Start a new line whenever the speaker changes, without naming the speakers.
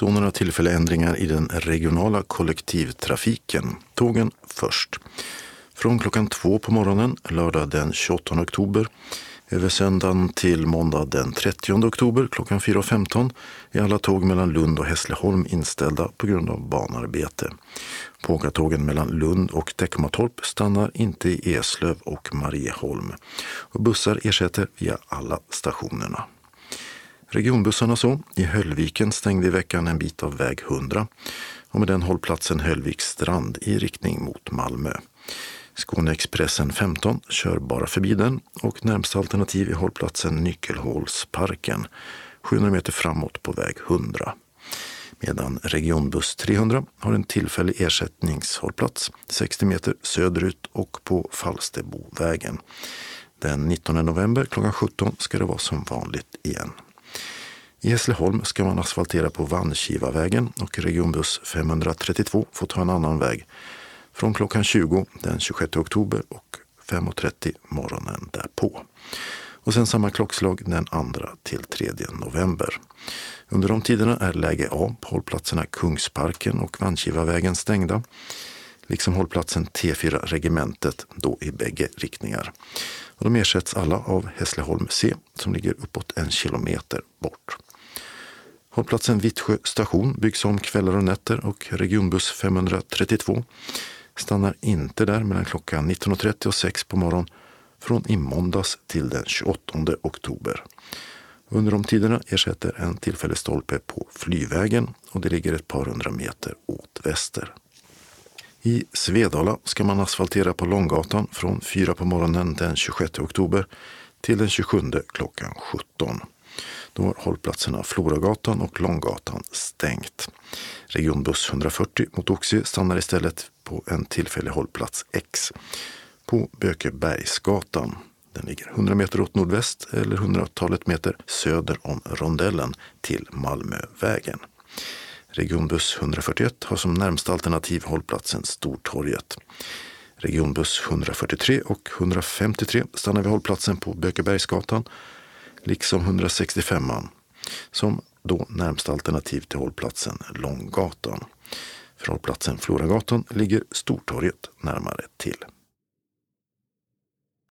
Så några tillfälliga ändringar i den regionala kollektivtrafiken. Tågen först. Från klockan 2 på morgonen, lördag den 28 oktober, över söndagen till måndag den 30 oktober klockan 4.15 är alla tåg mellan Lund och Hässleholm inställda på grund av banarbete. Pågatågen mellan Lund och Teckomatorp stannar inte i Eslöv och Marieholm. Och bussar ersätter via alla stationerna. Regionbussarna så. I Höllviken stängde i veckan en bit av väg 100 och med den hållplatsen Höllviks strand i riktning mot Malmö. Skåneexpressen 15 kör bara förbi den och närmsta alternativ är hållplatsen Nyckelhålsparken 700 meter framåt på väg 100. Medan regionbuss 300 har en tillfällig ersättningshållplats 60 meter söderut och på Falsterbovägen. Den 19 november klockan 17 ska det vara som vanligt igen. I Hässleholm ska man asfaltera på Vanskivavägen och regionbuss 532 får ta en annan väg från klockan 20 den 26 oktober och 5.30 morgonen därpå. Och sen samma klockslag den 2 till 3 november. Under de tiderna är läge A på hållplatserna Kungsparken och Vanskivavägen stängda, liksom hållplatsen T4 regementet då i bägge riktningar. Och de ersätts alla av Hässleholm C som ligger uppåt 1 kilometer bort. Hållplatsen Vittsjö station byggs om kvällar och nätter och regionbuss 532 stannar inte där mellan klockan 19.30 och 6 på morgon från i måndags till den 28 oktober. Under de tiderna ersätter en tillfällig stolpe på Flyvägen och det ligger ett par hundra meter åt väster. I Svedala ska man asfaltera på Långgatan från 4 på morgonen den 26 oktober till den 27 klockan 17. Då har hållplatserna Floragatan och Långgatan stängt. Regionbuss 140 mot Oxie stannar istället på en tillfällig hållplats X på Bökebergsgatan. Den ligger 100 meter åt nordväst eller 100-talet meter söder om rondellen till Malmövägen. Regionbuss 141 har som närmsta alternativ hållplatsen Stortorget. Regionbuss 143 och 153 stannar vid hållplatsen på Bökebergsgatan, liksom 165an, som då närmsta alternativ till hållplatsen Långgatan. För hållplatsen Floragatan ligger Stortorget närmare till.